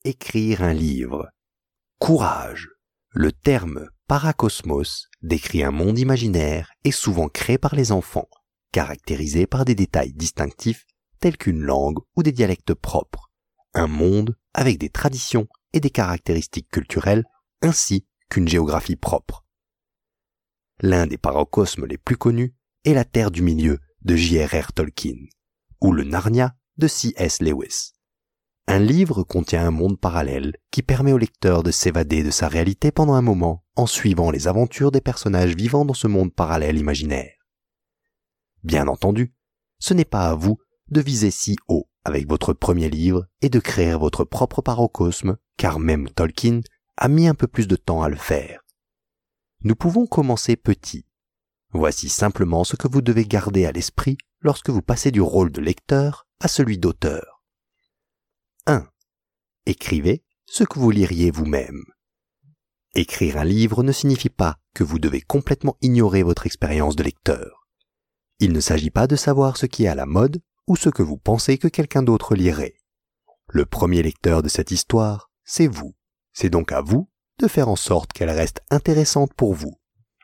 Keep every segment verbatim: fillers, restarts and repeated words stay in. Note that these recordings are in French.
écrire un livre. Courage! Le terme paracosmos décrit un monde imaginaire et souvent créé par les enfants, caractérisé par des détails distinctifs tels qu'une langue ou des dialectes propres, un monde avec des traditions et des caractéristiques culturelles ainsi qu'une géographie propre. L'un des paracosmes les plus connus est la Terre du Milieu de J R R Tolkien, ou le Narnia de C S Lewis. Un livre contient un monde parallèle qui permet au lecteur de s'évader de sa réalité pendant un moment en suivant les aventures des personnages vivant dans ce monde parallèle imaginaire. Bien entendu, ce n'est pas à vous de viser si haut avec votre premier livre et de créer votre propre paracosme, car même Tolkien a mis un peu plus de temps à le faire. Nous pouvons commencer petit. Voici simplement ce que vous devez garder à l'esprit lorsque vous passez du rôle de lecteur à celui d'auteur. un. Écrivez ce que vous liriez vous-même. Écrire un livre ne signifie pas que vous devez complètement ignorer votre expérience de lecteur. Il ne s'agit pas de savoir ce qui est à la mode ou ce que vous pensez que quelqu'un d'autre lirait. Le premier lecteur de cette histoire, c'est vous. C'est donc à vous de faire en sorte qu'elle reste intéressante pour vous.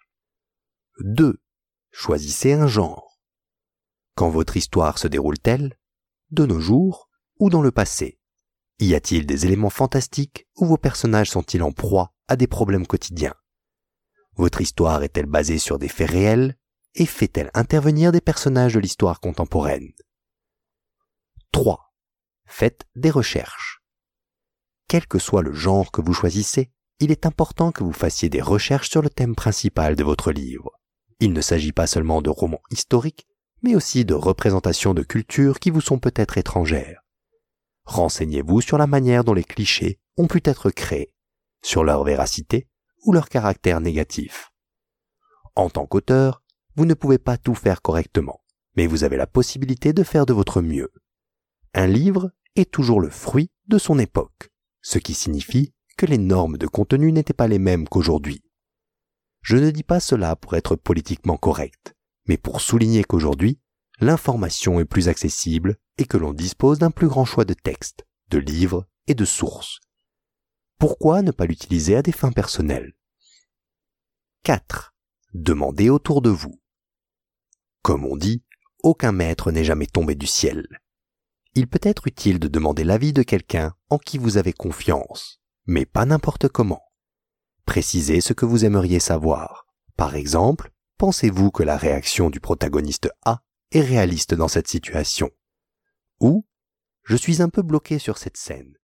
deux. Choisissez un genre. Quand votre histoire se déroule-t-elle, de nos jours ou dans le passé? Y a-t-il des éléments fantastiques ou vos personnages sont-ils en proie à des problèmes quotidiens? Votre histoire est-elle basée sur des faits réels et fait-elle intervenir des personnages de l'histoire contemporaine? trois. Faites des recherches. Quel que soit le genre que vous choisissez, il est important que vous fassiez des recherches sur le thème principal de votre livre. Il ne s'agit pas seulement de romans historiques, mais aussi de représentations de cultures qui vous sont peut-être étrangères. Renseignez-vous sur la manière dont les clichés ont pu être créés, sur leur véracité ou leur caractère négatif. En tant qu'auteur, vous ne pouvez pas tout faire correctement, mais vous avez la possibilité de faire de votre mieux. Un livre est toujours le fruit de son époque, ce qui signifie que les normes de contenu n'étaient pas les mêmes qu'aujourd'hui. Je ne dis pas cela pour être politiquement correct, mais pour souligner qu'aujourd'hui, l'information est plus accessible et que l'on dispose d'un plus grand choix de textes, de livres et de sources. Pourquoi ne pas l'utiliser à des fins personnelles? quatre. Demandez autour de vous. Comme on dit, aucun maître n'est jamais tombé du ciel. Il peut être utile de demander l'avis de quelqu'un en qui vous avez confiance, mais pas n'importe comment. Précisez ce que vous aimeriez savoir. Par exemple, pensez-vous que la réaction du protagoniste A est réaliste dans cette situation? Ou, je suis un peu bloqué sur cette scène.